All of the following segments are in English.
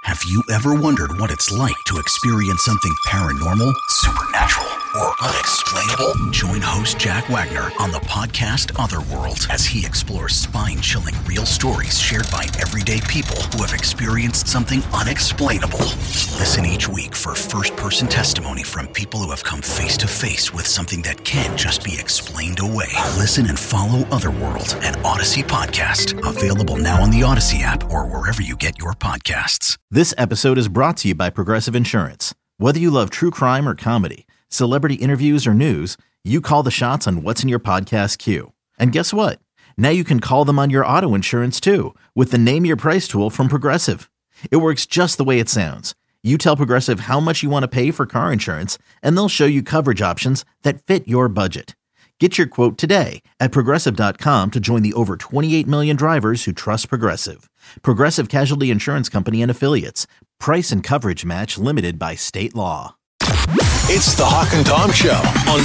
Have you ever wondered what it's like to experience something paranormal, supernatural, or unexplainable? Join host Jack Wagner on the podcast Otherworld as he explores spine-chilling real stories shared by everyday people who have experienced something unexplainable. Listen each week for first-person testimony from people who have come face-to-face with something that can't just be explained away. Listen and follow Otherworld, an Odyssey podcast. Available now on the Odyssey app or wherever you get your podcasts. This episode is brought to you by Progressive Insurance. Whether you love true crime or comedy, celebrity interviews or news, you call the shots on what's in your podcast queue. And guess what? Now you can call them on your auto insurance too with the Name Your Price tool from Progressive. It works just the way it sounds. You tell Progressive how much you want to pay for car insurance, and they'll show you coverage options that fit your budget. Get your quote today at Progressive.com to join the over 28 million drivers who trust Progressive. Progressive Casualty Insurance Company and Affiliates. Price and coverage match limited by state law. It's the Hawk and Tom Show on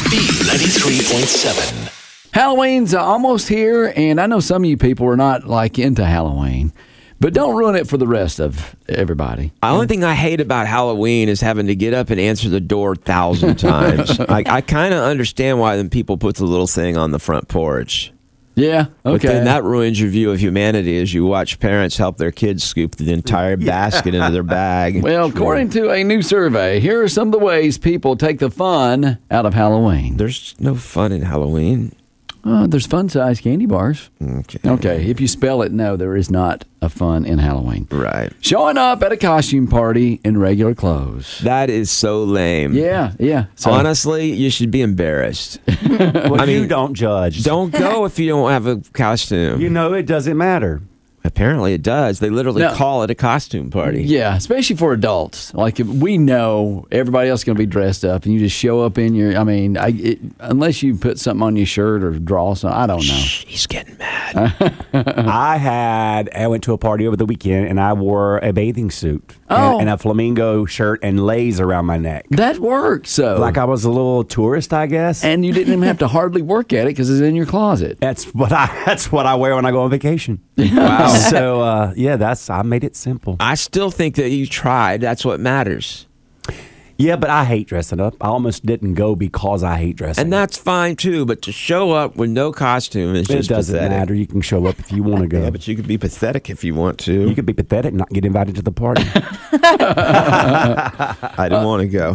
B93.7. Halloween's almost here, and I know some of you people are not like into Halloween, but don't ruin it for the rest of everybody. The only thing I hate about Halloween is having to get up and answer the door 1,000 times. I kind of understand why then people put the little thing on the front porch. Yeah, okay. But then that ruins your view of humanity as you watch parents help their kids scoop the entire basket into their bag. Well, according to a new survey, here are some of the ways people take the fun out of Halloween. There's no fun in Halloween. There's fun-sized candy bars. Okay, if you spell it, no, there is not a fun in Halloween. Right. Showing up at a costume party in regular clothes. That is so lame. Yeah. So, honestly, you should be embarrassed. Well, you don't judge. Don't go if you don't have a costume. You know, it doesn't matter. Apparently it does. They literally call it a costume party. Yeah, especially for adults. Like, if we know everybody else is going to be dressed up, and you just show up in your, unless you put something on your shirt or draw something, I don't know. He's getting mad. I went to a party over the weekend, and I wore a bathing suit and a flamingo shirt and lays around my neck. That worked, so. Like I was a little tourist, I guess. And you didn't even have to hardly work at it because it's in your closet. That's what I wear when I go on vacation. Wow. So, I made it simple. I still think that you tried. That's what matters. Yeah, but I hate dressing up. I almost didn't go because I hate dressing And that's fine, too. But to show up with no costume is just doesn't pathetic. matter. You can show up if you want to go. Yeah, but you could be pathetic if you want to. You could be pathetic and not get invited to the party. I didn't want to go.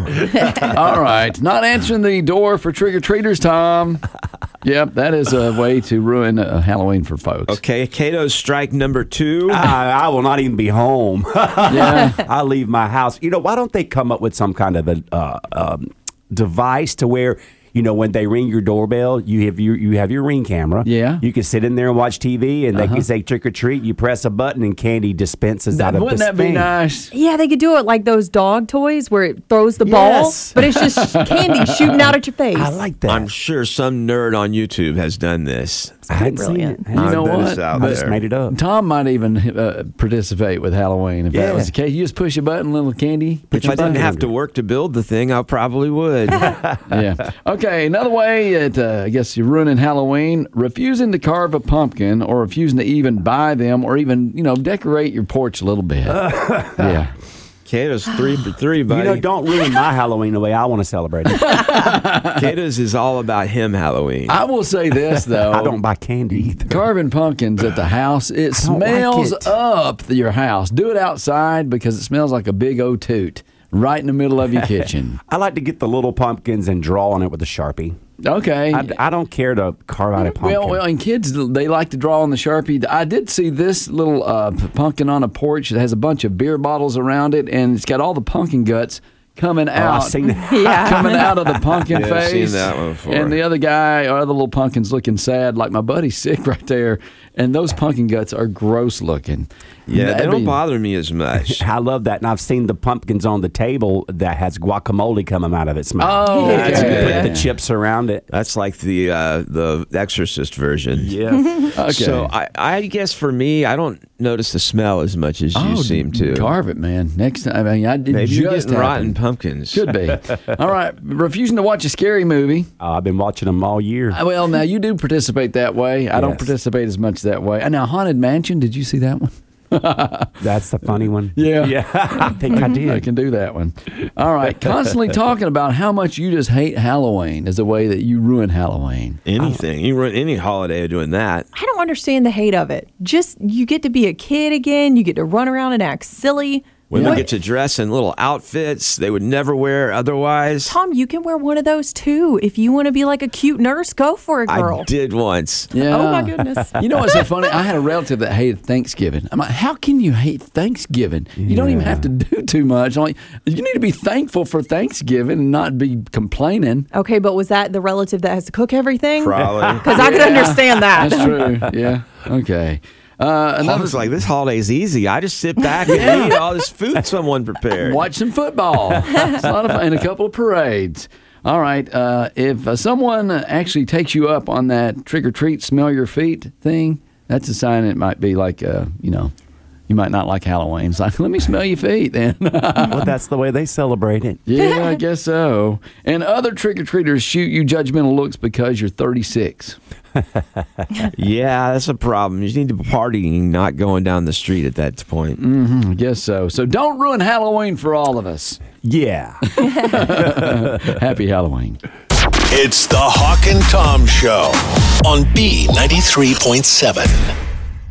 All right. Not answering the door for trick-or-treaters, Tom. Yep, that is a way to ruin Halloween for folks. Okay, Cato's strike number 2. I will not even be home. Yeah. I leave my house. Why don't they come up with some kind of a device to where, when they ring your doorbell, you have your Ring camera. Yeah. You can sit in there and watch TV, and they can say trick or treat. You press a button, and candy dispenses out of Wouldn't this that be thing. nice? Yeah, they could do it like those dog toys where it throws the ball, but it's just candy shooting out at your face. I like that. I'm sure some nerd on YouTube has done this. I hadn't seen brilliant. it. You know bet what? it's out I just there. made it up. Tom might even participate with Halloween if that was the case. You just push a button, little candy. If I didn't have to work to build the thing, I probably would. Yeah. Okay, another way that I guess you're ruining Halloween, refusing to carve a pumpkin or refusing to even buy them or even, decorate your porch a little bit. Yeah. Cato's 3 for 3, buddy. Don't ruin my Halloween the way I want to celebrate it. Cato's is all about him Halloween. I will say this, though. I don't buy candy either. Carving pumpkins at the house, it don't like smells it. up your house. Do it outside because it smells like a big old toot right in the middle of your kitchen. I like to get the little pumpkins and draw on it with a Sharpie. Okay. I don't care to carve out a pumpkin. Well, and kids, they like to draw on the Sharpie. I did see this little pumpkin on a porch that has a bunch of beer bottles around it, and it's got all the pumpkin guts coming out. I've seen that. Coming out of the pumpkin Yeah, I've face. seen that one before. And the other guy, or the little pumpkin's looking sad, like my buddy's sick right there. And those pumpkin guts are gross looking. Yeah, they don't bother me as much. I love that. And I've seen the pumpkins on the table that has guacamole coming out of its mouth. Oh, that's okay. good. Put the chips around it. That's like the Exorcist version. Yeah. Okay. So I guess for me, I don't notice the smell as much as you seem to. Carve it, man. Next time, I did Maybe you're just getting happen. rotten pumpkins. Could be. All right. Refusing to watch a scary movie. I've been watching them all year. Well, now you do participate that way. I don't Yes. participate as much that way. Now, Haunted Mansion, did you see that one? That's the funny one. Yeah. I think I did. I can do that one. All right. Constantly talking about how much you just hate Halloween is a way that you ruin Halloween. Anything. You ruin any holiday doing that. I don't understand the hate of it. Just, you get to be a kid again. You get to run around and act silly. Women get to dress in little outfits they would never wear otherwise. Tom, you can wear one of those too. If you want to be like a cute nurse, go for it, girl. I did once. Yeah. Oh, my goodness. You know what's so funny? I had a relative that hated Thanksgiving. I'm like, how can you hate Thanksgiving? You don't even have to do too much. I'm like, you need to be thankful for Thanksgiving and not be complaining. Okay, but was that the relative that has to cook everything? Probably. Because I could understand that. That's true. Yeah. Okay. I was like, this holiday's easy. I just sit back and eat all this food someone prepared. Watch some football. It's a lot of fun. And a couple of parades. All right. If someone actually takes you up on that trick or treat, smell your feet thing, that's a sign it might be like, you might not like Halloween. It's like, let me smell your feet then. Well, that's the way they celebrate it. Yeah, I guess so. And other trick-or-treaters shoot you judgmental looks because you're 36. Yeah, that's a problem. You just need to be partying, not going down the street at that point. I guess so. So don't ruin Halloween for all of us. Yeah. Happy Halloween. It's the Hawk and Tom Show on B93.7.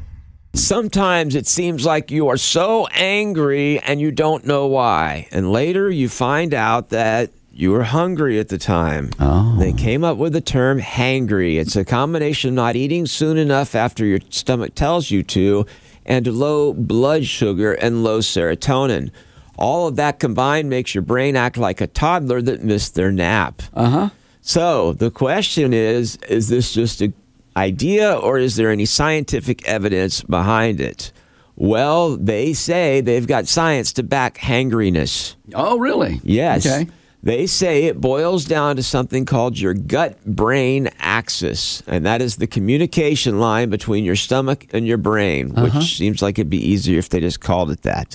Sometimes it seems like you are so angry and you don't know why. And later you find out that you were hungry at the time. Oh. They came up with the term hangry. It's a combination of not eating soon enough after your stomach tells you to and low blood sugar and low serotonin. All of that combined makes your brain act like a toddler that missed their nap. Uh-huh. So the question is this just an idea or is there any scientific evidence behind it? Well, they say they've got science to back hangriness. Oh, really? Yes. Okay. They say it boils down to something called your gut-brain axis, and that is the communication line between your stomach and your brain, which seems like it'd be easier if they just called it that.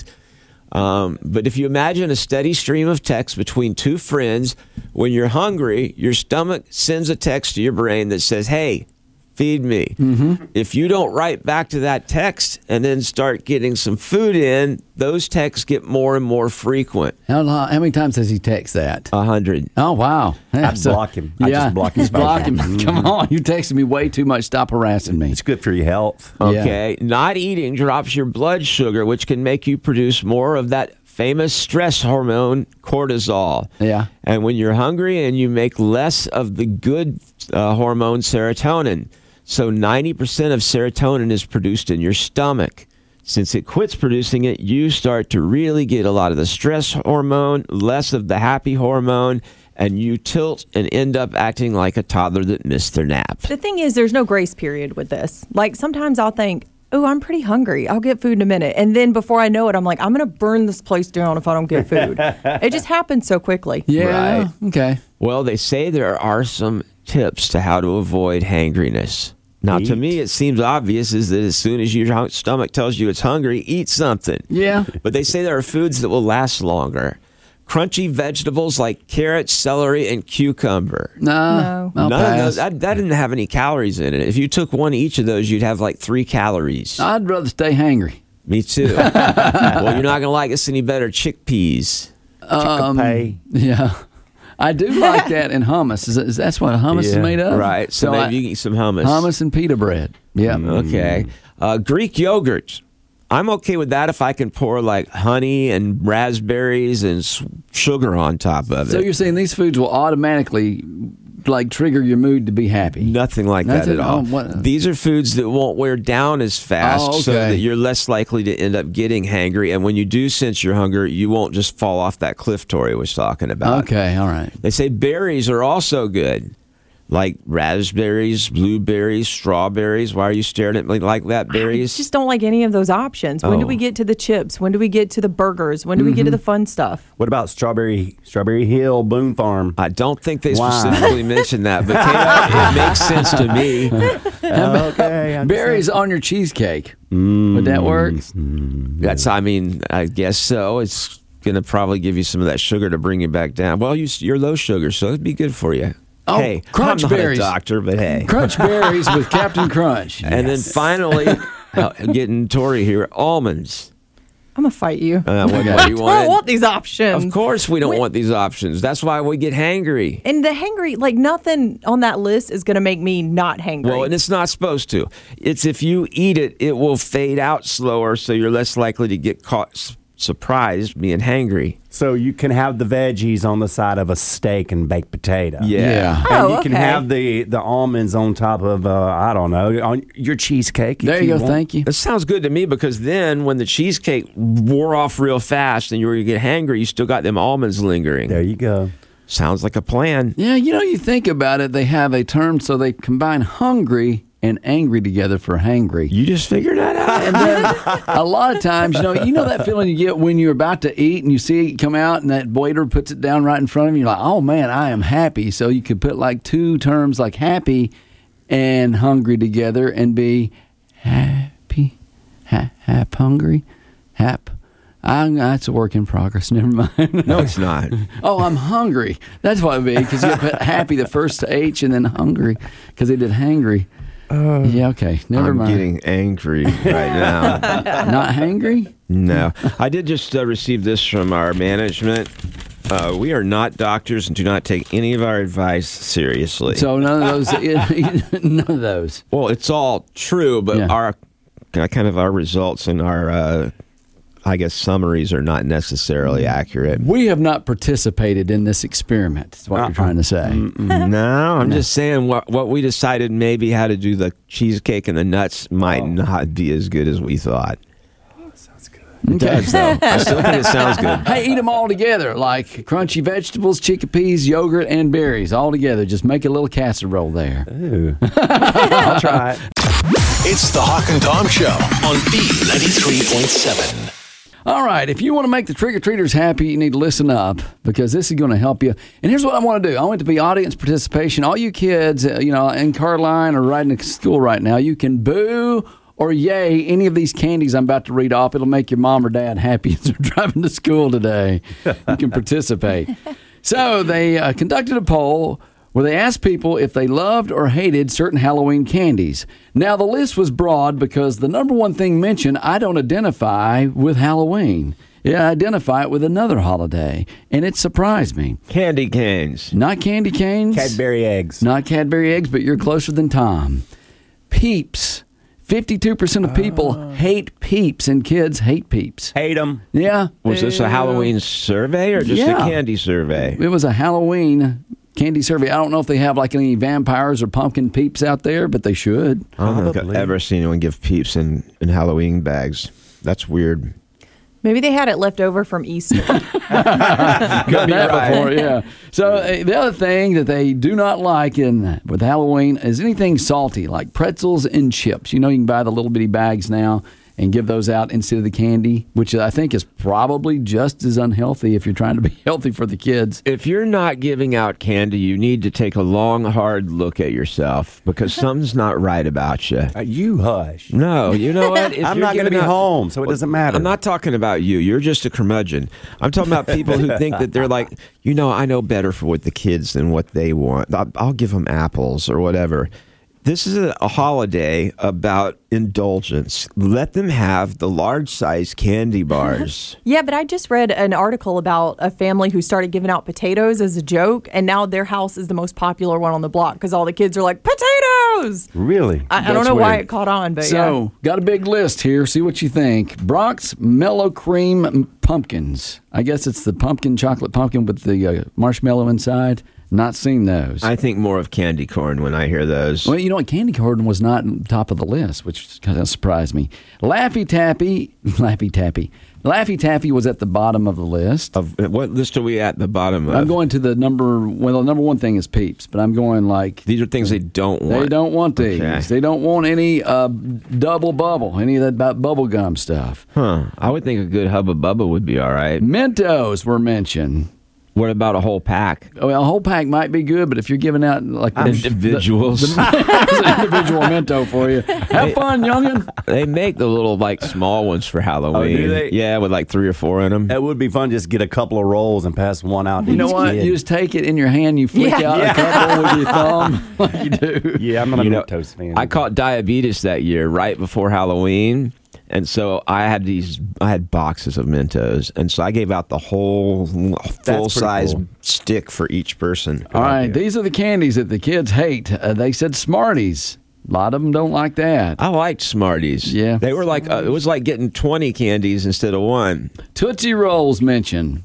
But if you imagine a steady stream of text between two friends, when you're hungry, your stomach sends a text to your brain that says, hey, feed me. Mm-hmm. If you don't write back to that text and then start getting some food in, those texts get more and more frequent. How many times does he text that? 100. Oh, wow. I block him. I just block his Just block him. phone. Come on. You texted me way too much. Stop harassing me. It's good for your health. Okay. Not eating drops your blood sugar, which can make you produce more of that famous stress hormone, cortisol. Yeah. And when you're hungry and you make less of the good hormone, serotonin. So 90% of serotonin is produced in your stomach. Since it quits producing it, you start to really get a lot of the stress hormone, less of the happy hormone, and you tilt and end up acting like a toddler that missed their nap. The thing is, there's no grace period with this. Like, sometimes I'll think, oh, I'm pretty hungry. I'll get food in a minute. And then before I know it, I'm like, I'm going to burn this place down if I don't get food. It just happens so quickly. Yeah. Right. Okay. Well, they say there are some tips to how to avoid hangriness. Now, to me, it seems obvious is that as soon as your stomach tells you it's hungry, eat something. Yeah. But they say there are foods that will last longer. Crunchy vegetables like carrot, celery, and cucumber. No. I'll None of pass. those, that didn't have any calories in it. If you took one each of those, you'd have like 3 calories. I'd rather stay hangry. Me too. Well, you're not going to like this any better. Chickpeas. Chickpea. Yeah. I do like that in hummus. Is that's what hummus is made of? Right. So maybe you can eat some hummus. Hummus and pita bread. Yeah. Okay. Greek yogurt. I'm okay with that if I can pour like honey and raspberries and sugar on top of it. So you're saying these foods will automatically like trigger your mood to be happy? Nothing like that at all. What? These are foods that won't wear down as fast so that you're less likely to end up getting hangry. And when you do sense your hunger, you won't just fall off that cliff Tori was talking about. Okay, all right. They say berries are also good. Like raspberries, blueberries, strawberries. Why are you staring at me like that, berries? I just don't like any of those options. When do we get to the chips? When do we get to the burgers? When do we get to the fun stuff? What about Strawberry Hill, Boone Farm? I don't think they Why? specifically mentioned that, but it makes sense to me. Okay. Berries on your cheesecake. Would that work? I guess so. It's going to probably give you some of that sugar to bring you back down. Well, you're low sugar, so it'd be good for you. Oh, hey, Crunch I'm not berries. a doctor, but hey. Crunch berries with Captain Crunch. And then finally, getting Tori here. Almonds. I'm gonna fight you. What do you I don't want? want these options. Of course we don't want these options. That's why we get hangry. And the hangry, like nothing on that list is gonna make me not hangry. Well, and it's not supposed to. It's if you eat it, it will fade out slower, so you're less likely to get caught surprised being hangry. So you can have the veggies on the side of a steak and baked potato. Yeah. And Oh, you can okay. have the almonds on top of, I don't know, on your cheesecake. if There you go. want. Thank you. It sounds good to me because then when the cheesecake wore off real fast and you were going to get hangry, you still got them almonds lingering. There you go. Sounds like a plan. Yeah, you think about it, they have a term, so they combine hungry and angry together for hangry. You just figured that out. And then a lot of times, you know that feeling you get when you're about to eat and you see it come out and that waiter puts it down right in front of you. You're like, oh man, I am happy. So you could put like two terms like happy and hungry together and be happy, hap hungry, hap. That's a work in progress. Never mind. No, it's not. Oh, I'm hungry. That's what it would be because you put happy the first H and then hungry because they did hangry. Yeah, okay. Never I'm mind. getting angry right now. Not hangry? No. I did just receive this from our management. We are not doctors and do not take any of our advice seriously. So none of those. None of those. Well, it's all true, but Yeah. our results and our summaries are not necessarily accurate. We have not participated in this experiment. Is what you're trying to say. No, I'm just saying what we decided maybe how to do the cheesecake and the nuts might not be as good as we thought. It does, though. I still think it sounds good. Hey, eat them all together, like crunchy vegetables, chickpeas, yogurt, and berries, all together. Just make a little casserole there. Ooh. I'll try it. It's the Hawk and Tom Show on B93.7. All right, if you want to make the trick-or-treaters happy, you need to listen up because this is going to help you. And here's what I want to do. I want it to be audience participation. All you kids, in Carline or riding to school right now, you can boo or yay any of these candies I'm about to read off. It'll make your mom or dad happy as they're driving to school today. You can participate. So they conducted a poll where they asked people if they loved or hated certain Halloween candies. Now, the list was broad because the number one thing mentioned, I don't identify with Halloween. Yeah, I identify it with another holiday, and it surprised me. Candy canes. Not candy canes. Cadbury eggs. Not Cadbury eggs, but you're closer than Tom. Peeps. 52% of people hate Peeps, and kids hate Peeps. Hate them. Yeah. Was this a Halloween survey or just Yeah. a candy survey? It was a Halloween candy survey. I don't know if they have like any vampires or pumpkin Peeps out there, but they should. I don't think I've Probably. ever seen anyone give Peeps in Halloween bags. That's weird. Maybe they had it left over from Easter. Got that before, yeah. So the other thing that they do not like with Halloween is anything salty, like pretzels and chips. You can buy the little bitty bags now and give those out instead of the candy, which I think is probably just as unhealthy if you're trying to be healthy for the kids. If you're not giving out candy, you need to take a long, hard look at yourself because something's not right about you. You hush. No, you know what? If I'm you're not going to giving be out- home, so it doesn't matter. I'm not talking about you. You're just a curmudgeon. I'm talking about people who think that they're like, I know better for what the kids than what they want. I'll give them apples or whatever. This is a holiday about indulgence. Let them have the large-size candy bars. Yeah, but I just read an article about a family who started giving out potatoes as a joke, and now their house is the most popular one on the block because all the kids are like, potatoes! Really? I don't That's know why weird. it caught on, but So, got a big list here. See what you think. Brock's Mellow Cream Pumpkins. I guess it's the chocolate pumpkin with the marshmallow inside. Not seen those. I think more of candy corn when I hear those. Well, you know what? Candy corn was not on top of the list, which kind of surprised me. Laffy Taffy was at the bottom of the list. What list are we at the bottom of? I'm going to the number one thing is Peeps, but I'm going like These are things they don't want. they don't want these. Okay. They don't want any double bubble, any of that bubble gum stuff. Huh. I would think a good Hubba Bubba would be all right. Mentos were mentioned. What about a whole pack? Well, a whole pack might be good, but if you're giving out like Individuals. it's an individual Mento for you. Have fun, youngin'. They make the little like small ones for Halloween. Oh, do they? Yeah, with like 3 or 4 in them. It would be fun just get a couple of rolls and pass one out. To You know each what? kid. You just take it in your hand, you flick out a couple with your thumb like you do. Yeah, I'm not a You know, Mentos fan. I caught diabetes that year right before Halloween. And so I had boxes of Mentos. And so I gave out the whole full-size cool. stick for each person. All right, these are the candies that the kids hate. They said Smarties. A lot of them don't like that. I liked Smarties. Yeah. They were like, it was like getting 20 candies instead of one. Tootsie Rolls mentioned.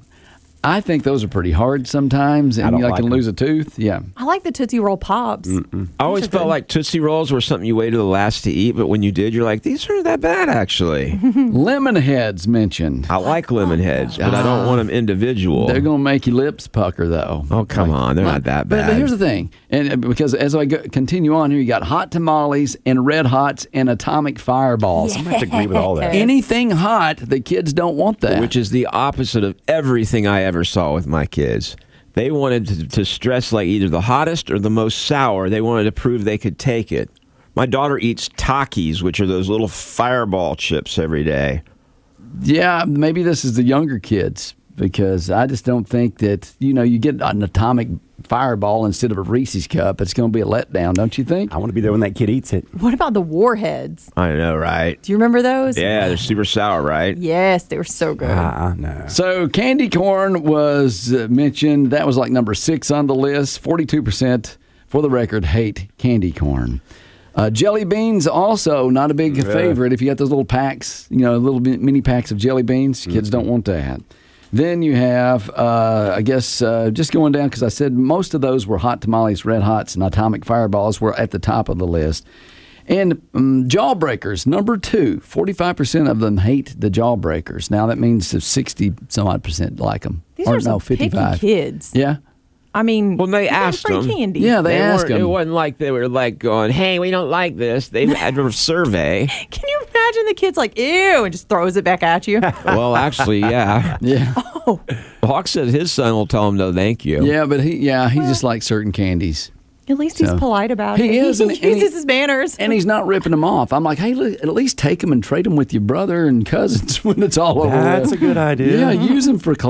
I think those are pretty hard sometimes, and don't you like can them. lose a tooth. Yeah. I like the Tootsie Roll Pops. I always felt like Tootsie Rolls were something you waited the last to eat, but when you did, you're like, these aren't that bad, actually. Lemon Heads mentioned. I like lemon heads, but I don't want them individual. They're going to make your lips pucker, though. Oh, come on. They're not that bad. But here's the thing, and because as I continue on here, you got hot tamales and red hots and atomic fireballs. I have to agree with all that. Anything hot, the kids don't want that. Which is the opposite of everything I ever saw with my kids. They wanted to stress like either the hottest or the most sour. They wanted to prove they could take it. My daughter eats Takis, which are those little fireball chips, every day. Yeah, maybe this is the younger kids because I just don't think that, you get an atomic fireball instead of a Reese's cup. It's going to be a letdown, don't you think? I want to be there when that kid eats it. What about the Warheads? I know, right? Do you remember those? Yeah, they're super sour, right? Yes, they were so good. No. So candy corn was mentioned. That was like number 6 on the list. 42%, for the record, hate candy corn. Jelly beans also not a big favorite. If you got those little packs, little mini packs of jelly beans, kids don't want that. Then you have, I guess, just going down, because I said most of those were hot tamales, red hots, and atomic fireballs were at the top of the list. And jawbreakers, number 2, 45% of them hate the jawbreakers. Now that means 60-some-odd% like them. These are some picky kids. Yeah. I mean, Well, they you got asked free them. candy. Yeah, they asked weren't- them. It wasn't like they were like going, hey, we don't like this. They had a survey. Can you imagine the kid's like, ew, and just throws it back at you? Well, actually, yeah. Yeah. Hawk said his son will tell him no thank you. Yeah, but he just likes certain candies. At least he's So- polite about He it. is, He and he- uses his manners. And he's not ripping them off. I'm like, hey, at least take them and trade them with your brother and cousins when it's all over. That's with. a good idea. Yeah, use them for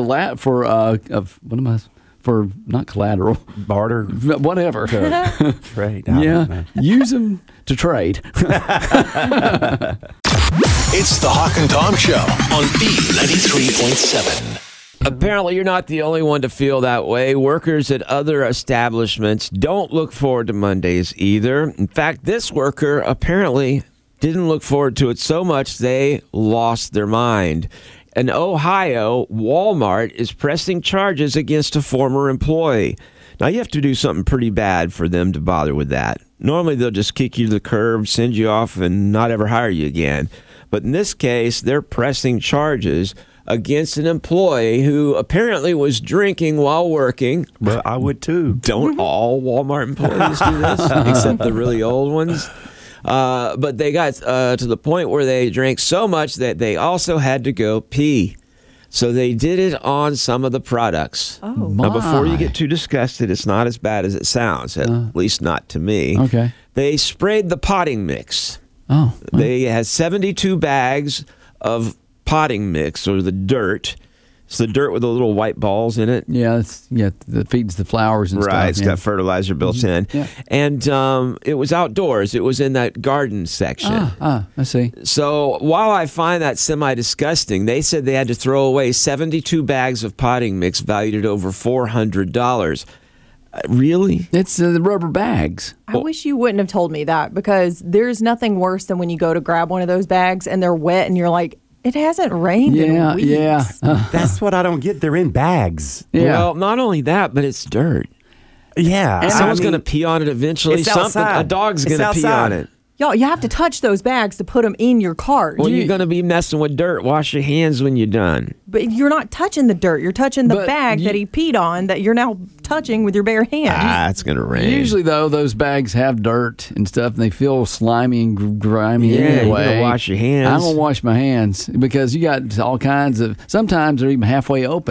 for not collateral, Barter. whatever. Trade. Yeah, use them to trade. It's the Hawk and Tom Show on B93.7. Apparently, you're not the only one to feel that way. Workers at other establishments don't look forward to Mondays either. In fact, this worker apparently didn't look forward to it so much they lost their mind. In Ohio, Walmart is pressing charges against a former employee. Now, you have to do something pretty bad for them to bother with that. Normally, they'll just kick you to the curb, send you off, and not ever hire you again. But in this case, they're pressing charges against an employee who apparently was drinking while working. Well, I would too. Don't all Walmart employees do this, except the really old ones? But they got to the point where they drank so much that they also had to go pee. So they did it on some of the products. Oh. Now, before you My. get too disgusted, it's not as bad as it sounds, at least not to me. Okay. They sprayed the potting mix. Oh, They had 72 bags of potting mix, or the dirt. It's the dirt with the little white balls in it. yeah, that feeds the flowers and stuff. Right, it's yeah. got fertilizer built in. Yeah. And it was outdoors. It was in that garden section. I see. So while I find that semi-disgusting, they said they had to throw away 72 bags of potting mix valued at over $400. Really? It's the rubber bags. I wish you wouldn't have told me that, because there's nothing worse than when you go to grab one of those bags and they're wet and you're like, it hasn't rained in weeks. Yeah. That's what I don't get. They're in bags. Yeah. Well, not only that, but it's dirt. Yeah. And someone's going to pee on it eventually. it's Something. outside. A dog's It's going to pee outside. on it. Y'all, you have to touch those bags to put them in your cart. Well, you're going to be messing with dirt. Wash your hands when you're done. But you're not touching the dirt. You're touching the But bag that he peed on that you're now touching with your bare hands. It's going to rain. Usually, though, those bags have dirt and stuff, and they feel slimy and grimy Yeah, you anyway. gotta wash your hands. I'm going to wash my hands because you got all kinds of, sometimes they're even halfway open.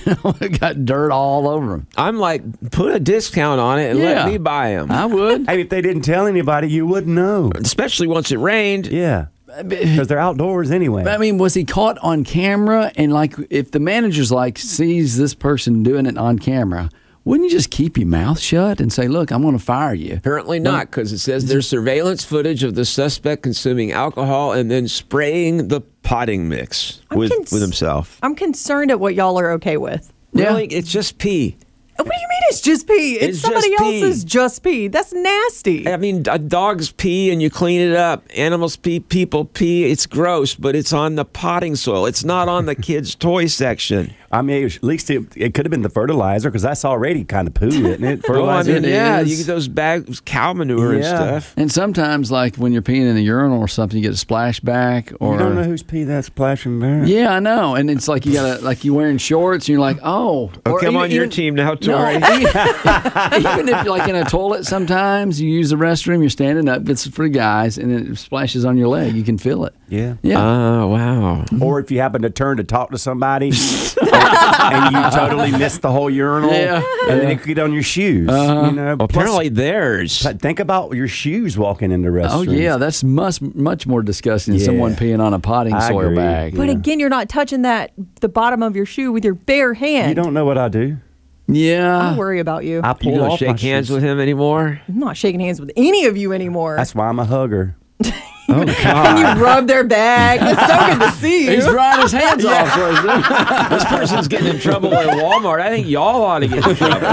It got dirt all over them. I'm like, put a discount on it and let me buy them. I would. Hey, if they didn't tell anybody, you wouldn't know. Especially once it rained. Yeah. Because they're outdoors anyway. But I mean, was he caught on camera? And like, if the manager's like sees this person doing it on camera, wouldn't you just keep your mouth shut and say, "Look, I'm going to fire you"? Apparently not, because it says there's surveillance footage of the suspect consuming alcohol and then spraying the potting mix with himself. I'm concerned at what y'all are okay with. Really? It's just pee. What do you mean it's just pee? It's somebody just pee. else's just pee. That's nasty. I mean, dogs pee and you clean it up. Animals pee, people pee. It's gross, but it's on the potting soil. It's not on the kids' toy section. I mean, at least it could have been the fertilizer, because that's already kind of poo, isn't it? Fertilizer. Well, I mean, yeah, you get those bags, cow manure and stuff. And sometimes, like when you're peeing in a urinal or something, you get a splashback. Or You don't know whose pee that's splashing there. Yeah, I know. And it's like you gotta, like you wearing shorts, and you're like, oh. Okay, I'm on your team now, Tori. No, even if you're like in a toilet, sometimes you use the restroom, you're standing up. It's for the guys, and it splashes on your leg. You can feel it. Yeah. Yeah. Oh, wow. Or if you happen to turn to talk to somebody and you totally miss the whole urinal, and then it could get on your shoes. You know, Well, apparently theirs. Think about your shoes walking in the restrooms. Oh yeah, that's much more disgusting than someone peeing on a potting I soil agree. bag. But again, you're not touching the bottom of your shoe with your bare hand. You don't know what I do. Yeah. I worry about you. I You pull don't off shake my hands shoes. with him anymore? I'm not shaking hands with any of you anymore. That's why I'm a hugger. Oh, God. And you rub their bag. It's so good to see you. He's drying his hands off. This person's getting in trouble at Walmart. I think y'all ought to get in trouble.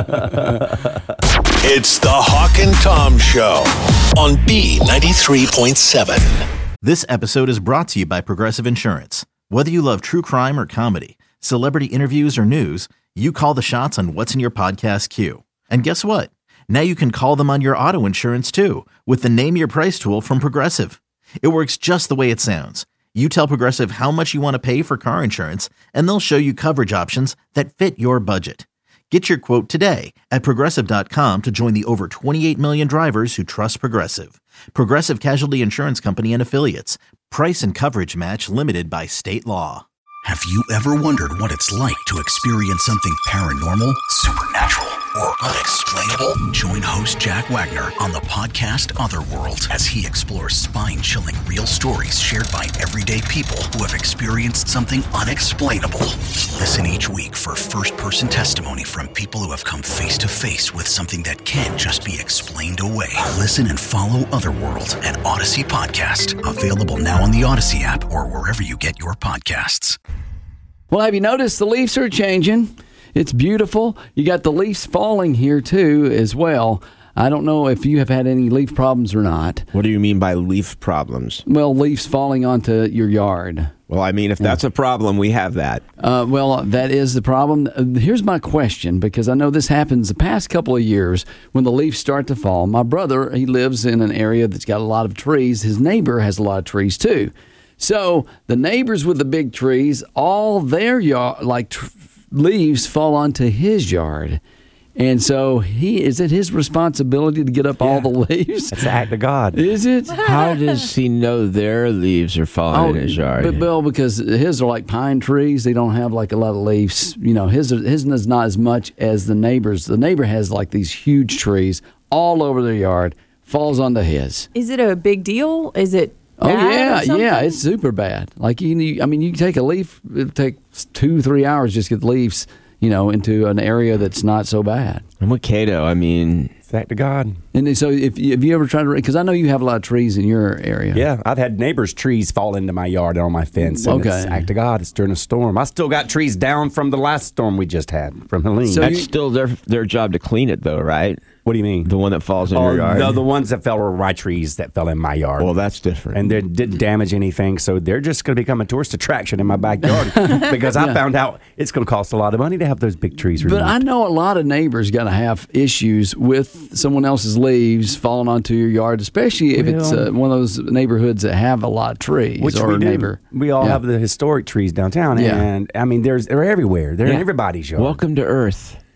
It's the Hawk and Tom Show on B93.7. This episode is brought to you by Progressive Insurance. Whether you love true crime or comedy, celebrity interviews or news, you call the shots on what's in your podcast queue. And guess what? Now you can call them on your auto insurance too with the Name Your Price tool from Progressive. It works just the way it sounds. You tell Progressive how much you want to pay for car insurance, and they'll show you coverage options that fit your budget. Get your quote today at Progressive.com to join the over 28 million drivers who trust Progressive. Progressive Casualty Insurance Company and Affiliates. Price and coverage match limited by state law. Have you ever wondered what it's like to experience something paranormal, supernatural, or unexplainable? Join host Jack Wagner on the podcast Otherworld as he explores spine-chilling real stories shared by everyday people who have experienced something unexplainable. Listen each week for first-person testimony from people who have come face-to-face with something that can't just be explained away. Listen and follow Otherworld, an Odyssey podcast. Available now on the Odyssey app or wherever you get your podcasts. Well, have you noticed the leaves are changing? It's beautiful. You got the leaves falling here too as well. I don't know if you have had any leaf problems or not. What do you mean by leaf problems? Well, leaves falling onto your yard. Well, I mean, if that's a problem, we have that. Well, that is the problem. Here's my question, because I know this happens the past couple of years when the leaves start to fall. My brother, he lives in an area that's got a lot of trees. His neighbor has a lot of trees too. So the neighbors with the big trees, all their yard, leaves fall onto his yard. And so is it his responsibility to get up all the leaves? It's the act of God. Is it? How does he know their leaves are falling in his yard? But Bill, because his are like pine trees, they don't have like a lot of leaves. You know, his is not as much as the neighbor's. The neighbor has like these huge trees all over their yard, falls onto his. Is it a big deal? Is it Oh bad or something? yeah, it's super bad. Like you can take a leaf. It takes 2-3 hours just to get leaves, into an area that's not so bad. I'm with Cato. I mean, It's the act of God. And so, if you ever tried to, because I know you have a lot of trees in your area. Yeah, I've had neighbors' trees fall into my yard and on my fence. And Okay. It's the act of God. It's during a storm. I still got trees down from the last storm we just had from Helene. So that's still their job to clean it, though, right? What do you mean? The one that falls in your yard? No, the ones that fell were my trees that fell in my yard. Well, that's different. And they didn't damage anything, so they're just going to become a tourist attraction in my backyard because I found out it's going to cost a lot of money to have those big trees removed. But I know a lot of neighbors got to have issues with someone else's leaves falling onto your yard, especially if it's one of those neighborhoods that have a lot of trees. Which or we do. neighbor. We all have the historic trees downtown, Yeah. and I mean, they're everywhere. They're in everybody's yard. Welcome to Earth.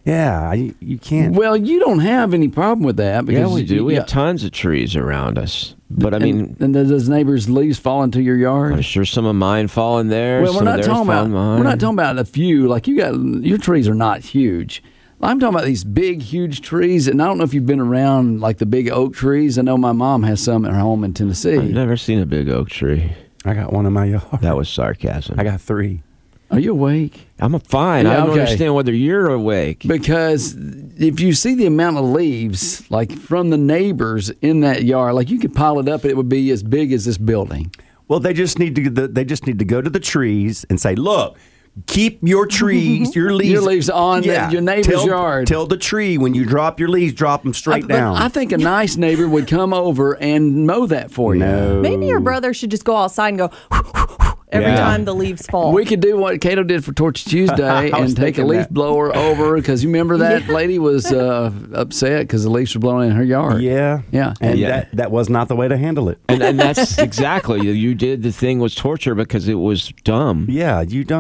Yeah, you can't. Well, you don't have any problem with that because Yeah, we do. We yeah. have tons of trees around us. But I mean, and does neighbors' leaves fall into your yard? I'm sure some of mine fall in there. Well, we're some not of theirs talking fall about in mine. we're not talking about a few. Like your trees are not huge. I'm talking about these big, huge trees, and I don't know if you've been around like the big oak trees. I know my mom has some at her home in Tennessee. I've never seen a big oak tree. I got one in my yard. That was sarcasm. I got 3. Are you awake? I'm fine. Yeah, I don't okay. understand whether you're awake. Because if you see the amount of leaves, like from the neighbors in that yard, like you could pile it up, and it would be as big as this building. Well, they just need to go to the trees and say, "Look, keep your trees, your leaves on your neighbor's yard. Tell the tree when you drop your leaves, drop them straight But down." I think a nice neighbor would come over and mow that for you. No. Maybe your brother should just go outside and go every Yeah. time the leaves fall. We could do what Cato did for Torch Tuesday I was and take a thinking leaf that. blower over, because you remember that lady was upset because the leaves were blowing in her yard. Yeah, Yeah. and Yeah. that was not the way to handle it. And that's exactly, you did the thing was torture because it was dumb. Yeah,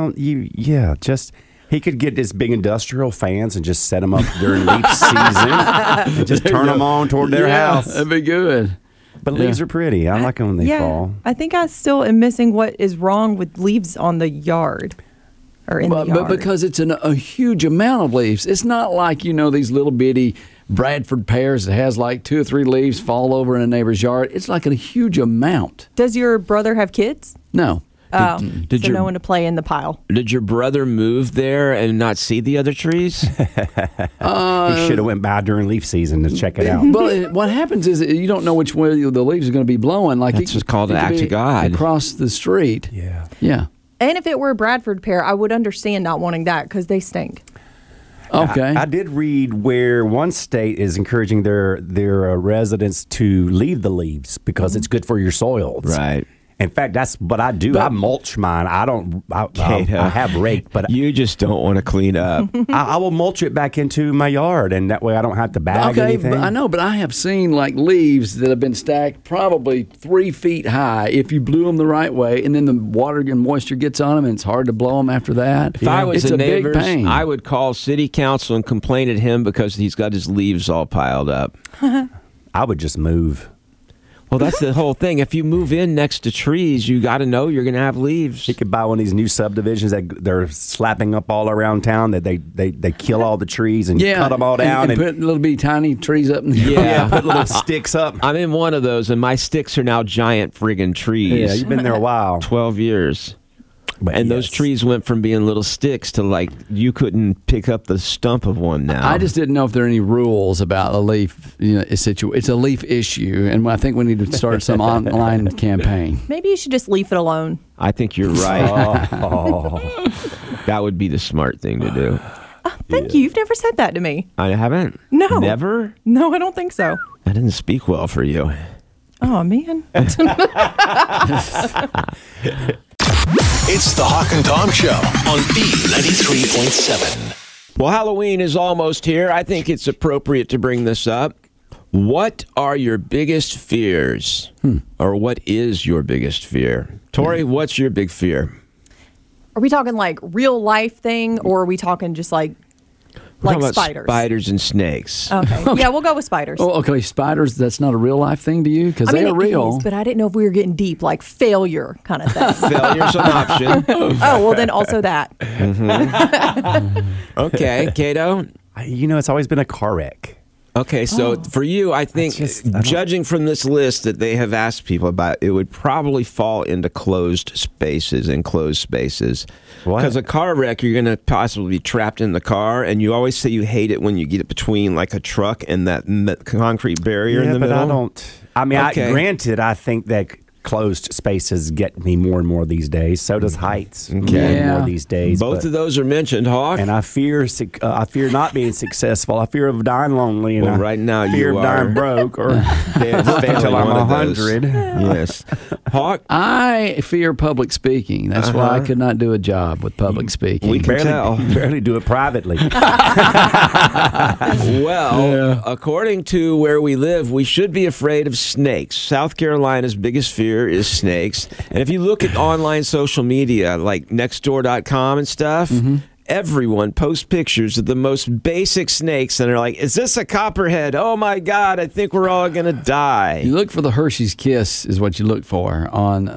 just he could get his big industrial fans and just set them up during leaf season and just turn them on toward their house. That'd be good. But leaves are pretty. I like them when they fall. I think I still am missing what is wrong with leaves on the yard or in the yard. But because it's a huge amount of leaves. It's not like, these little bitty Bradford pears that has like 2 or 3 leaves fall over in a neighbor's yard. It's like a huge amount. Does your brother have kids? No. Oh, did so your- no one to play in the pile. Did your brother move there and not see the other trees? He should have went by during leaf season to check it out. Well, what happens is you don't know which way the leaves are going to be blowing. Like That's just called an could act be of God. across the street. Yeah. Yeah. And if it were a Bradford pear, I would understand not wanting that because they stink. Okay. I did read where one state is encouraging their residents to leave the leaves because it's good for your soils. Right. In fact, that's what I do. I mulch mine. I Cato, have rake, but you just don't want to clean up. I will mulch it back into my yard, and that way I don't have to bag anything. But I know, but I have seen like leaves that have been stacked probably 3 feet high if you blew them the right way, and then the water and moisture gets on them, and it's hard to blow them after that. If I was it's a big neighbor, pain. I would call city council and complain at him because he's got his leaves all piled up. I would just move. Well, that's the whole thing. If you move in next to trees, you got to know you're going to have leaves. He could buy one of these new subdivisions that they're slapping up all around town. That they kill all the trees and cut them all down and put little bitty tiny trees up. In the Yeah. put little sticks up. I'm in one of those, and my sticks are now giant friggin' trees. Yeah, you've been there a while. 12 years. But And those trees went from being little sticks to like you couldn't pick up the stump of one now. I just didn't know if there are any rules about a leaf It's a leaf issue, and I think we need to start some online campaign. Maybe you should just leave it alone. I think you're right. That would be the smart thing to do. Thank you. You've never said that to me. I haven't. No. Never. No, I don't think so. I didn't speak well for you. Oh, man. It's the Hawk and Tom Show on B93.7. Well, Halloween is almost here. I think it's appropriate to bring this up. What are your biggest fears? Or what is your biggest fear? Tori, what's your big fear? Are we talking like real life thing, or are we talking just like We're talking about spiders? Spiders and snakes. Okay. Yeah, we'll go with spiders. Oh, okay, spiders, that's not a real life thing to you? Because I mean, they are it real. is, but I didn't know if we were getting deep, like failure kind of thing. Failure's an option. Oh, well, then also that. Okay, Cato. It's always been a car wreck. Okay, so for you, I think, judging from this list that they have asked people about, it would probably fall into enclosed spaces. What? Because a car wreck, you're going to possibly be trapped in the car, and you always say you hate it when you get it between like a truck and that concrete barrier in the but middle. I don't. I mean, Okay. granted, I think that closed spaces get me more and more these days. So does heights. Okay. More and Yeah. more these days. Both of those are mentioned, Hawk. And I fear not being successful. I fear of dying lonely. And Well, I right now fear you of dying are. broke or dead Failing until I'm one of those. 100. Yes. Hawk, I fear public speaking. That's why I could not do a job with public speaking. we can tell. Barely do it privately. Well, according to where we live, we should be afraid of snakes. South Carolina's biggest fear is snakes. And if you look at online social media like nextdoor.com and stuff, everyone posts pictures of the most basic snakes, and they're like, "Is this a copperhead? Oh my God, I think we're all gonna die." You look for the Hershey's Kiss is what you look for on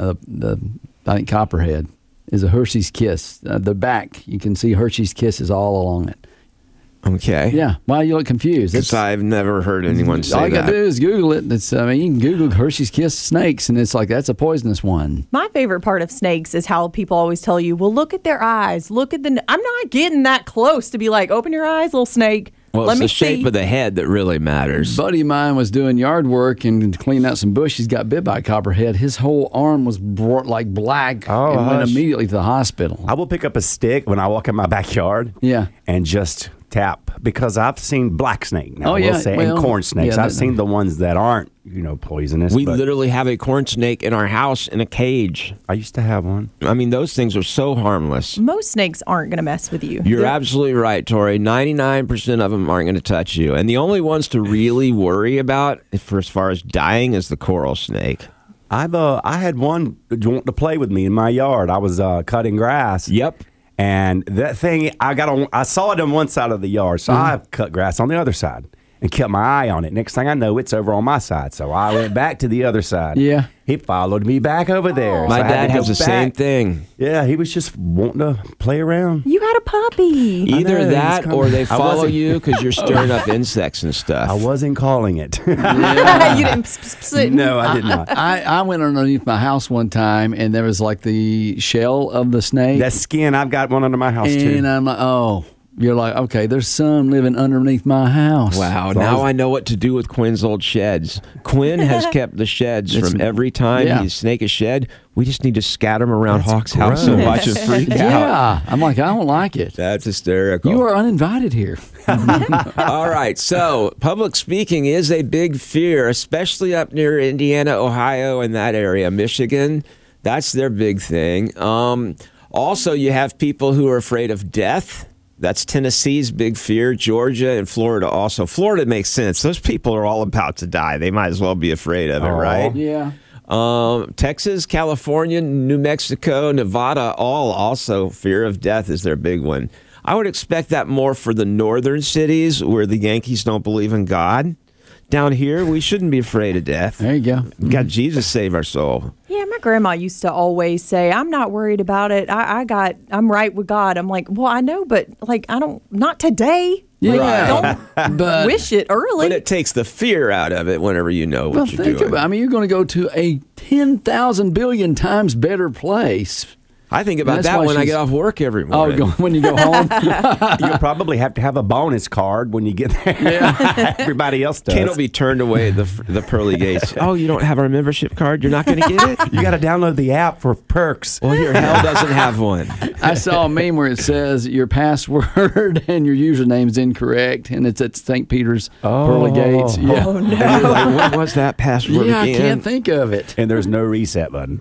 I think copperhead is a Hershey's Kiss. The back, you can see Hershey's Kisses all along it. Okay. Yeah. Why you look confused? Because I've never heard anyone say all you that. gotta do is Google it. You can Google Hershey's Kiss snakes, and it's like, that's a poisonous one. My favorite part of snakes is how people always tell you, well, look at their eyes. Look at the... I'm not getting that close to be like, open your eyes, little snake. Well, Let it's me the shape see. of the head that really matters. A buddy of mine was doing yard work and cleaning out some bush. He's got bit by a copperhead. His whole arm was like black and went hush. immediately to the hospital. I will pick up a stick when I walk in my backyard. Yeah. And just tap, because I've seen black snake now, Oh, yeah. we'll say, Well, and corn snakes. yeah, I've seen the ones that aren't, poisonous. We but literally have a corn snake in our house in a cage. I used to have one. I mean, those things are so harmless. Most snakes aren't going to mess with you. You're absolutely right, Tori. 99% of them aren't going to touch you. And the only ones to really worry about, for as far as dying, is the coral snake. I had one want to play with me in my yard. I was cutting grass. Yep. And that thing, I saw it on one side of the yard, so I cut grass on the other side and kept my eye on it. Next thing I know, it's over on my side. So I went back to the other side. Yeah. He followed me back over there. My So I had dad to has go the same back. thing. Yeah, he was just wanting to play around. You had a puppy. Either know, that it's kinda- or they I follow wasn't- you because you're stirring up insects and stuff. I wasn't calling it. You didn't pss. No, I did not. I went underneath my house one time, and there was like the shell of the snake. That skin, I've got one under my house and too. I'm like, oh, you're like, okay, there's some living underneath my house. Wow, So I now was- I know what to do with Quinn's old sheds. Quinn has kept the sheds from every time yeah. he snake a shed. We just need to scatter them around That's Hawk's house and gross. watch him freak out. Yeah. I'm like, I don't like it. That's hysterical. You are uninvited here. All right, so public speaking is a big fear, especially up near Indiana, Ohio, and that area. Michigan, that's their big thing. Also, you have people who are afraid of death. That's Tennessee's big fear. Georgia and Florida also. Florida makes sense. Those people are all about to die. They might as well be afraid of it, right? Yeah. Texas, California, New Mexico, Nevada, all also fear of death is their big one. I would expect that more for the northern cities where the Yankees don't believe in God. Down here, we shouldn't be afraid of death. There you go. We got Jesus save our soul. Yeah, my grandma used to always say, I'm not worried about it. I'm right with God. I'm like, well, I know, but like, not today. Yeah. Don't But wish it early. But it takes the fear out of it whenever you know well, what you're think doing. about. I mean, you're going to go to a 10,000 billion times better place. I think about That's that why when I she's- get off work every Oh, morning. when you go home. You'll probably have to have a bonus card when you get there. Everybody else does. Ken will be turned away at the pearly gates. Oh, you don't have our membership card? You're not going to get it? You got to download the app for perks. Well, your hell doesn't have one. I saw a meme where it says your password and your username is incorrect, and it's at St. Peter's pearly gates. Yeah. Oh, And you're like, what was that password Yeah, I again? can't think of it. And there's no reset button.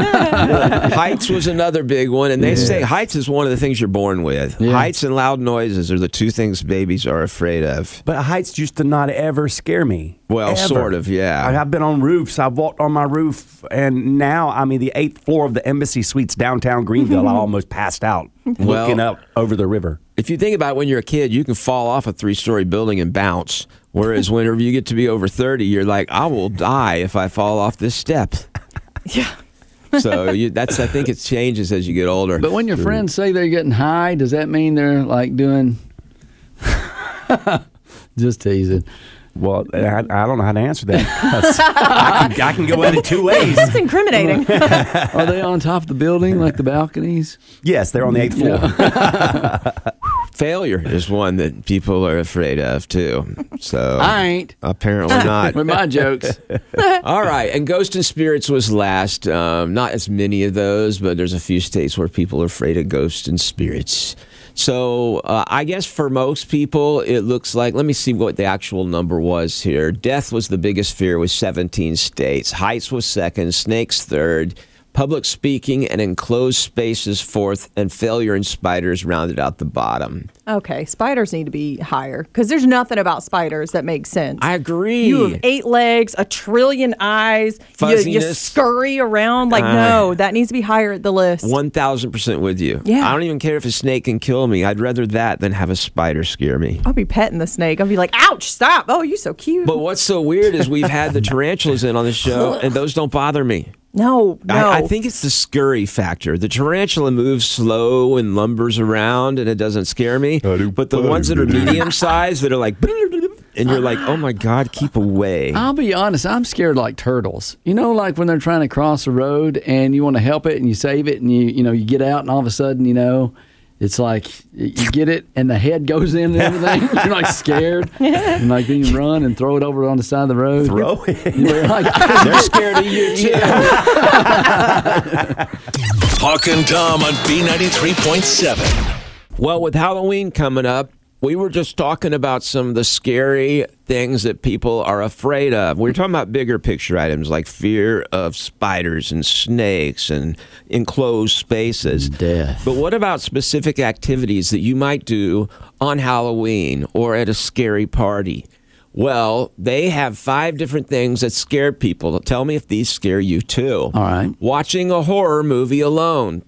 Heights was another big one, and they say heights is one of the things you're born with. Yeah. Heights and loud noises are the two things babies are afraid of. But heights used to not ever scare me. Well, Ever. sort of, yeah. I've been on roofs. I've walked on my roof, and now, the 8th floor of the Embassy Suites downtown Greenville, I almost passed out looking up over the river. If you think about it, when you're a kid, you can fall off a 3-story building and bounce. Whereas whenever you get to be over 30, you're like, I will die if I fall off this step. Yeah. So I think it changes as you get older. But when your friends say they're getting high, does that mean they're like doing? Just teasing. Well, I don't know how to answer that. I can go at it two ways. That's incriminating. Are they on top of the building, like the balconies? Yes, they're on the 8th floor. Failure is one that people are afraid of, too. So I ain't apparently not. with my jokes. All right, and Ghost and Spirits was last. Not as many of those, but there's a few states where people are afraid of ghosts and spirits. So I guess for most people, it looks like, let me see what the actual number was here. Death was the biggest fear with 17 states. Heights was second, snakes third, public speaking and enclosed spaces fourth, and failure in spiders rounded out the bottom. Okay, spiders need to be higher because there's nothing about spiders that makes sense. I agree. You have 8 legs, 1 trillion eyes. You Fuzziness. scurry around. No, that needs to be higher at the list. 1,000% with you. Yeah. I don't even care if a snake can kill me. I'd rather that than have a spider scare me. I'll be petting the snake. I'll be like, ouch, stop. Oh, you're so cute. But what's so weird is we've had the tarantulas in on the show, and those don't bother me. No. I think it's the scurry factor. The tarantula moves slow and lumbers around, and it doesn't scare me. But the ones that are medium sized that are like, and you're like, oh my God, keep away. I'll be honest, I'm scared like turtles. You know, like when they're trying to cross a road and you want to help it and you save it and you get out and all of a sudden, it's like you get it and the head goes in and everything. You're like scared. And like then you run and throw it over on the side of the road. Throw it. They're scared of you too. Hawk and Tom on B93.7. Well, with Halloween coming up, we were just talking about some of the scary things that people are afraid of. We were talking about bigger picture items like fear of spiders and snakes and enclosed spaces. Death. But what about specific activities that you might do on Halloween or at a scary party? Well, they have 5 different things that scare people. Tell me if these scare you too. All right. Watching a horror movie alone.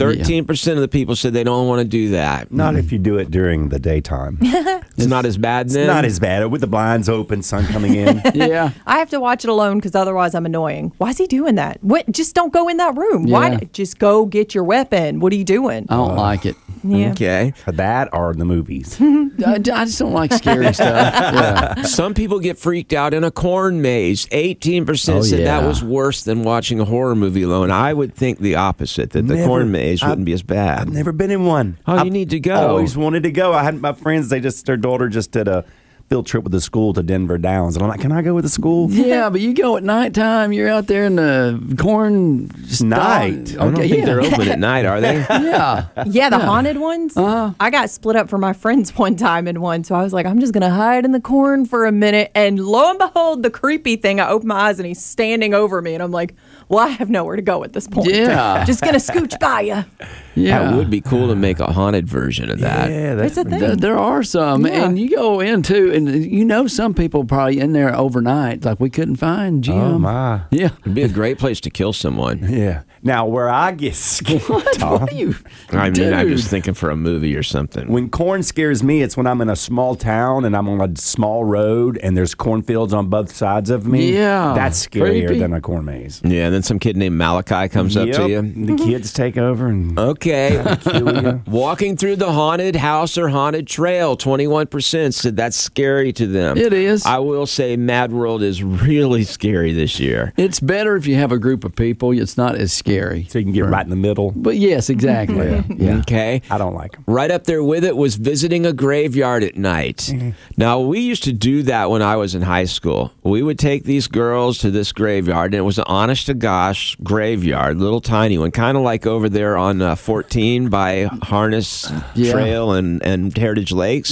13% of the people said they don't want to do that. Not if you do it during the daytime. It's not as bad then? It's not as bad. With the blinds open, sun coming in. Yeah. I have to watch it alone because otherwise I'm annoying. Why is he doing that? What? Just don't go in that room. Yeah. Why? Just go get your weapon. What are you doing? I don't like it. Yeah. Okay. That or the movies. I just don't like scary stuff. Yeah. Some people get freaked out in a corn maze. 18% said yeah. that was worse than watching a horror movie alone. I would think the opposite, that the corn maze wouldn't be as bad. I've never been in one. You need to go. I always wanted to go. I had my friends, their daughter just did a field trip with the school to Denver Downs. And I'm like, can I go with the school? Yeah, but you go at nighttime. You're out there in the corn. Night. I don't think they're open at night, are they? Yeah. Yeah, the haunted ones. I got split up from my friends one time in one, so I was like, I'm just gonna hide in the corn for a minute. And lo and behold, the creepy thing. I open my eyes and he's standing over me, and I'm like, well, I have nowhere to go at this point. Yeah. Just gonna scooch by you. Yeah. That would be cool to make a haunted version of that. Yeah, It's a thing. There are some, Yeah. and you go in too, and some people probably in there overnight. Like we couldn't find Jim. Oh, my. Yeah. It'd be a great place to kill someone. Yeah. Now, where I get scared, Tom, What are you? I mean, I'm Dude. just thinking for a movie or something. when corn scares me, it's when I'm in a small town and I'm on a small road and there's cornfields on both sides of me. Yeah. That's scarier Creepy. than a corn maze. Yeah, and then some kid named Malachi comes up to you. The kids take over and Okay. kill you. Walking through the haunted house or haunted trail, 21% said that's scary to them. It is. I will say Mad World is really scary this year. It's better if you have a group of people. It's not as scary. So you can get right in the middle. But yes, exactly. Yeah. Okay. I don't like them. Right up there with it was visiting a graveyard at night. Now, we used to do that when I was in high school. We would take these girls to this graveyard, and it was an honest to gosh graveyard, little tiny one, kind of like over there on 14 by Harness Yeah. Trail and Heritage Lakes.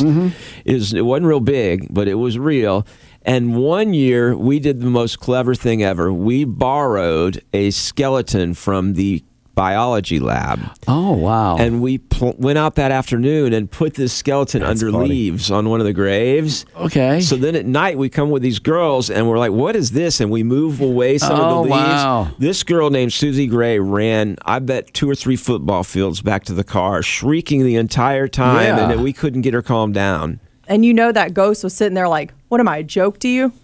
It wasn't real big, but it was real. And one year, we did the most clever thing ever. We borrowed a skeleton from the biology lab. Oh, wow. And we went out that afternoon and put this skeleton That's under funny. leaves on one of the graves. Okay. So then at night we come with these girls and we're like, what is this? And we move away some of Oh, the leaves. wow. This girl named Susie Gray ran, I bet, 2 or 3 football fields back to the car, shrieking the entire time, Yeah. and then we couldn't get her calmed down. And you know that ghost was sitting there like, what am I, a joke to you?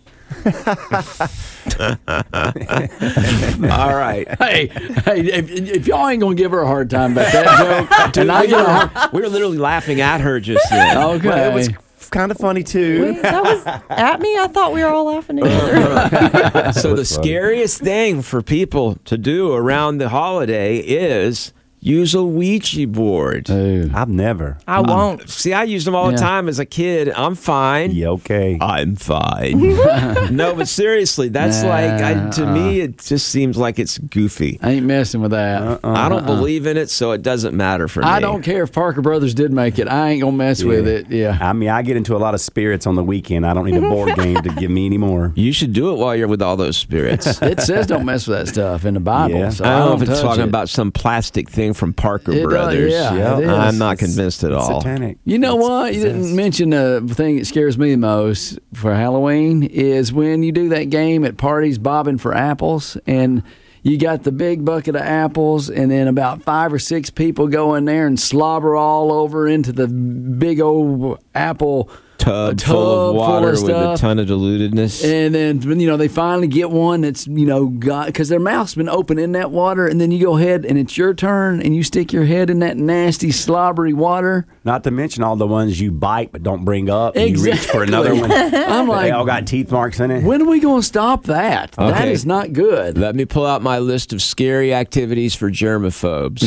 All right. Hey, if y'all ain't gonna give her a hard time about that joke, and I get a hard, We were literally laughing at her just then. okay. Well, it was kind of funny, too. That was at me? I thought we were all laughing together. So the That's funny. scariest thing for people to do around the holiday is use a Ouija board. I've never. I won't. See, I used them all the time as a kid. I'm fine. Yeah, okay. I'm fine. No, but seriously, that's to me, it just seems like it's goofy. I ain't messing with that. I don't believe in it, so it doesn't matter for me. I don't care if Parker Brothers did make it. I ain't gonna mess with it. Yeah. I mean, I get into a lot of spirits on the weekend. I don't need a board game to give me any more. You should do it while you're with all those spirits. It says don't mess with that stuff in the Bible. Yeah. So I don't know if it's touch talking it. about some plastic thing from Parker It does, Brothers. yeah, it is. I'm not convinced at all. Satanic. You know what? You didn't mention the thing that scares me the most for Halloween is when you do that game at parties bobbing for apples and you got the big bucket of apples and then about 5 or 6 people go in there and slobber all over into the big old apple Tub full of water with a ton of dilutedness. And then, they finally get one that's, got, because their mouth's been open in that water, and then you go ahead and it's your turn and you stick your head in that nasty, slobbery water. Not to mention all the ones you bite but don't bring up. Exactly. You reach for another one. I'm like, they all got teeth marks in it. when are we going to stop that? That Okay. is not good. Let me pull out my list of scary activities for germaphobes.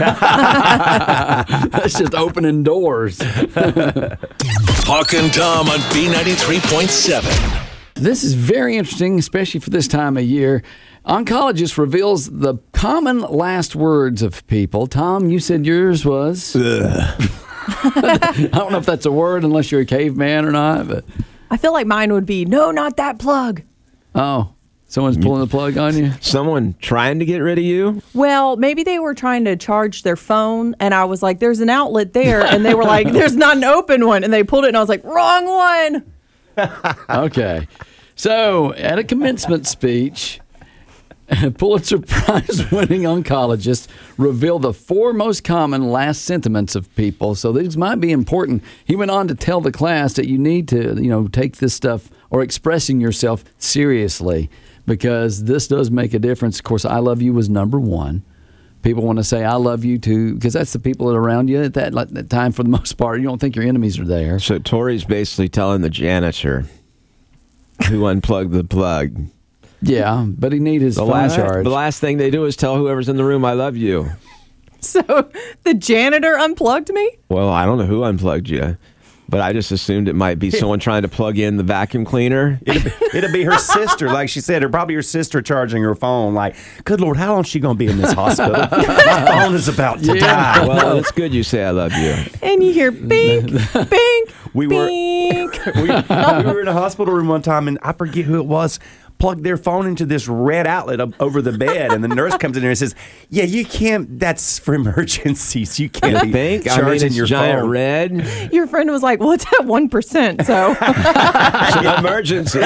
That's just opening doors. Hawk and Tom on B93.7. This is very interesting, especially for this time of year. Oncologist reveals the common last words of people. Tom, you said yours was? I don't know if that's a word unless you're a caveman or not. But I feel like mine would be, no, not that plug. oh, someone's pulling the plug on you? Someone trying to get rid of you? Well, maybe they were trying to charge their phone, and I was like, there's an outlet there. And they were like, there's not an open one. And they pulled it, and I was like, wrong one. Okay. So, at a commencement speech, Pulitzer Prize-winning oncologist revealed the 4 most common last sentiments of people. So these might be important. He went on to tell the class that you need to, take this stuff or expressing yourself seriously because this does make a difference. Of course, I love you was number 1. People want to say I love you too because that's the people that are around you at that time for the most part. You don't think your enemies are there. So Tori's basically telling the janitor who unplugged the plug. Yeah, but he needs his phone charge. The last thing they do is tell whoever's in the room, I love you. So the janitor unplugged me? Well, I don't know who unplugged you, but I just assumed it might be someone trying to plug in the vacuum cleaner. It'll be her sister, like she said, or probably her sister charging her phone. Like, good Lord, how long is she going to be in this hosptal? My phone is about to die. Well, it's good you say I love you. And you hear bink, bink, We were bink. we were in a hospital room one time, and I forget who it was. Plugged their phone into this red outlet over the bed, and the nurse comes in there and says, "Yeah, you can't. That's for emergencies. You can't be Think? I charging mean, it's your giant phone." red. Your friend was like, well, it's at 1%. So Emergency.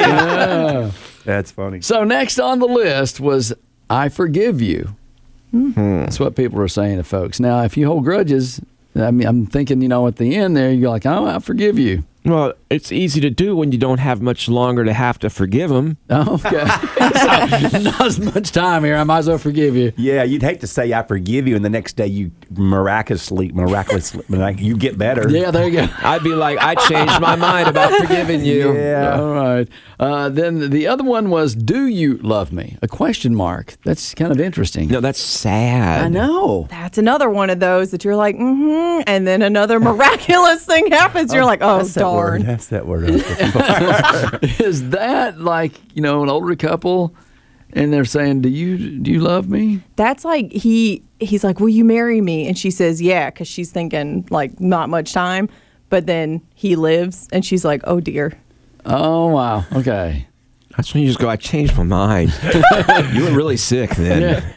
That's funny. So next on the list was I forgive you. That's what people are saying to folks. Now, if you hold grudges, I'm thinking, at the end there, you're like, oh, I forgive you. Well, it's easy to do when you don't have much longer to have to forgive them. Oh, okay. So, not as much time here. I might as well forgive you. Yeah, you'd hate to say I forgive you, and the next day you miraculously, you get better. Yeah, there you go. I'd be like, I changed my mind about forgiving you. Yeah. All right. Then the other one was, do you love me? A question mark. That's kind of interesting. No, that's sad. I know. that's another one of those that you're like, and then another miraculous thing happens. You're like, oh, That's that darn. word. That's that word. I was looking for. Is that like, an older couple and they're saying, do you love me? That's like he's like, will you marry me? And she says, yeah, because she's thinking like not much time. But then he lives, and she's like, oh dear. Oh, wow. Okay. That's when you just go, I changed my mind. You were really sick then. Yeah.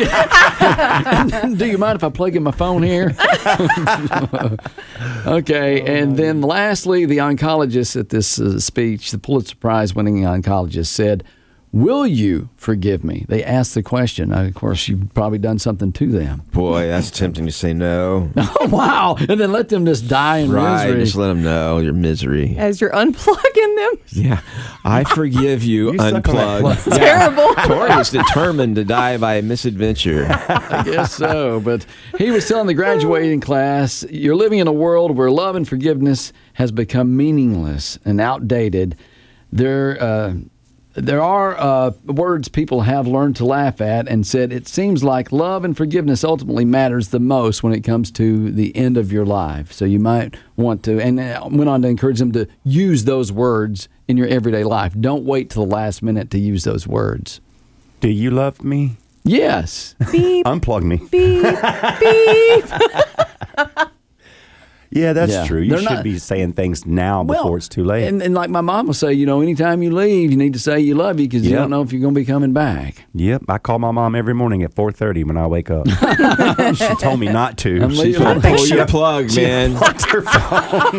And do you mind if I plug in my phone here? Okay. And then lastly, the oncologist at this speech, the Pulitzer Prize winning oncologist said, will you forgive me? They asked the question. Of course, you've probably done something to them. Boy, that's tempting to say no. Oh, wow. And then let them just die in Right, misery. just let them know your misery. As you're unplugging them. Yeah, I forgive you, You suck on that unplugged. plug. Terrible. Tori is determined to die by misadventure. I guess so. But he was telling the graduating class, you're living in a world where love and forgiveness has become meaningless and outdated. There are words people have learned to laugh at and said it seems like love and forgiveness ultimately matters the most when it comes to the end of your life. So you might want to, and went on to encourage them to use those words in your everyday life. Don't wait till the last minute to use those words. Do you love me? Yes. Beep. Unplug me. Beep. Beep. Yeah, that's true. You They're should not- be saying things now before it's too late. And like my mom will say, anytime you leave, you need to say you love you because you Yep. don't know if you're going to be coming back. Yep, I call my mom every morning at 4:30 when I wake up. She told me not to. I'm leaving. I think Pull she your plug, man. unplugged her phone.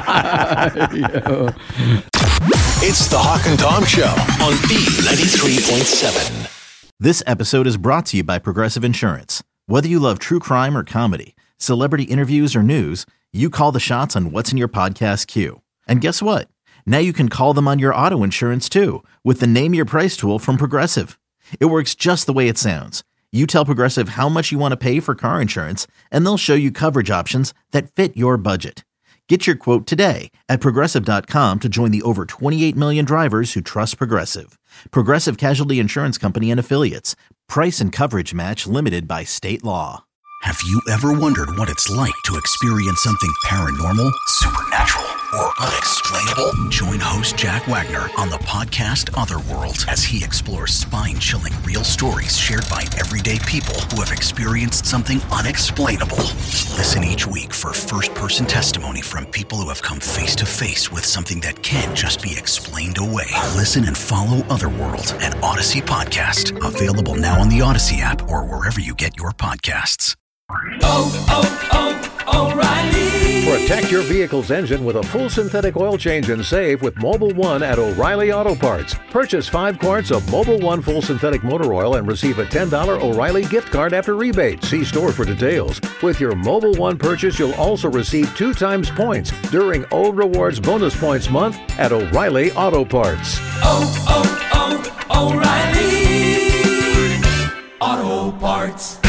It's the Hawk and Tom Show on B93.7. This episode is brought to you by Progressive Insurance. Whether you love true crime or comedy, celebrity interviews or news, you call the shots on what's in your podcast queue. And guess what? Now you can call them on your auto insurance too with the Name Your Price tool from Progressive. It works just the way it sounds. You tell Progressive how much you want to pay for car insurance, and they'll show you coverage options that fit your budget. Get your quote today at Progressive.com to join the over 28 million drivers who trust Progressive. Progressive Casualty Insurance Company and Affiliates. Price and coverage match limited by state law. Have you ever wondered what it's like to experience something paranormal, supernatural, or unexplainable? Join host Jack Wagner on the podcast Otherworld as he explores spine-chilling real stories shared by everyday people who have experienced something unexplainable. Listen each week for first-person testimony from people who have come face-to-face with something that can't just be explained away. Listen and follow Otherworld, an Odyssey podcast, available now on the Odyssey app or wherever you get your podcasts. Protect your vehicle's engine with a full synthetic oil change and save with Mobil 1 at O'Reilly Auto Parts. Purchase 5 quarts of Mobil 1 full synthetic motor oil and receive a $10 O'Reilly gift card after rebate. See store for details. With your Mobil 1 purchase, you'll also receive 2 times points during O Rewards Bonus Points Month at O'Reilly Auto Parts. O'Reilly Auto Parts.